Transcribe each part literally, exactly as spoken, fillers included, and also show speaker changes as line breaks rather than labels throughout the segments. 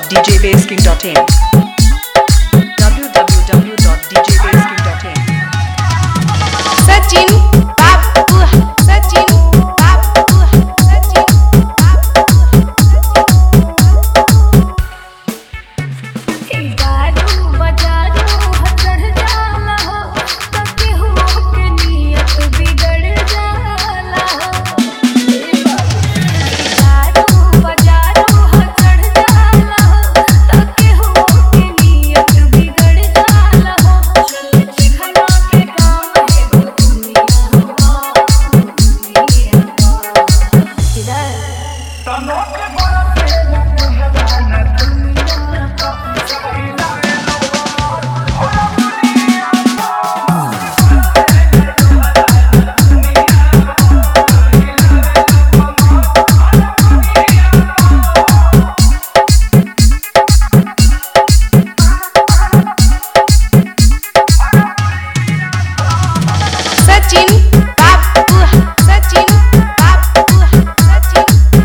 d j bass king dot in w w w dot d j bass king dot in
Sachin Babu Sachin Babu Sachin बारू बजारू चढ़ जाला हो तके हो के नियत बिगड़ जाला बारू बजारू चढ़ जाला हो तके हो के नियत बिगड़ जाला हो चिखना के काम है दुनिया दुनिया इधर
तनो के बड़ा से रहना दुनिया का
Sachin Babu Sachin Babu Sachin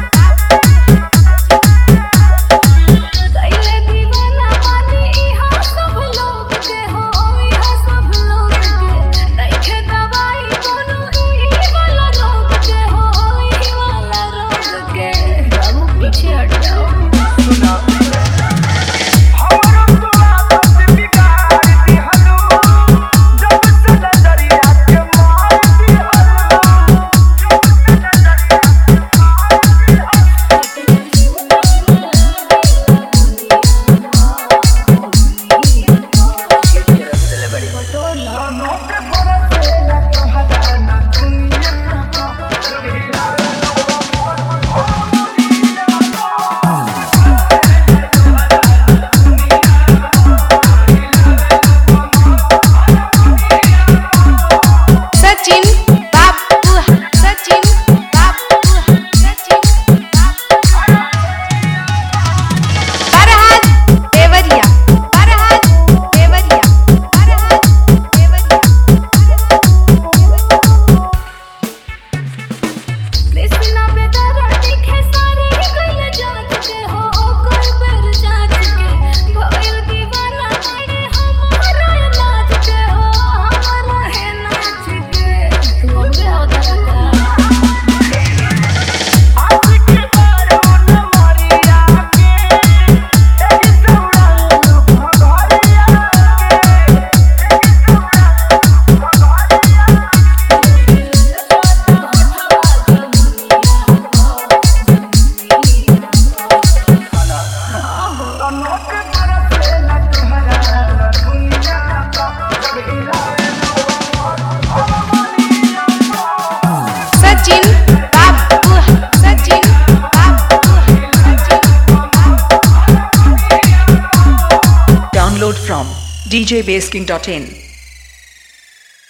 कैले दीवाना मानी इहा सब लोग के हो इहा सब लोग के नइखे दवाई कोनो ई वाला रोग के हो ई वाला रोग के बाबू पीछे हट जाओ
सुना हमारा दुआ बस बिगाड़ दी हलो जब से नजरिया के मार दी हलो जब से नजरिया के तनो के बड़ा से रहना दुनिया का
Sachin Babu Sachin Babu Sachin Farhad Devariya Farhad Devariya Farhad Devariya Krishna बेदरा दिखे सारे कल जात के हो कोई पर जात के भइल दीवाना बड़े हमारा नाच के हो हमारा है नाच के तू बे होता
आज के बारो न मरिया के एही दौड़ा भगोरिया के एही दौड़ा तनो के बड़ा से रहना दुनिया का
Sachin Babu Sachin Babu Sachin
download from d j bass king dot in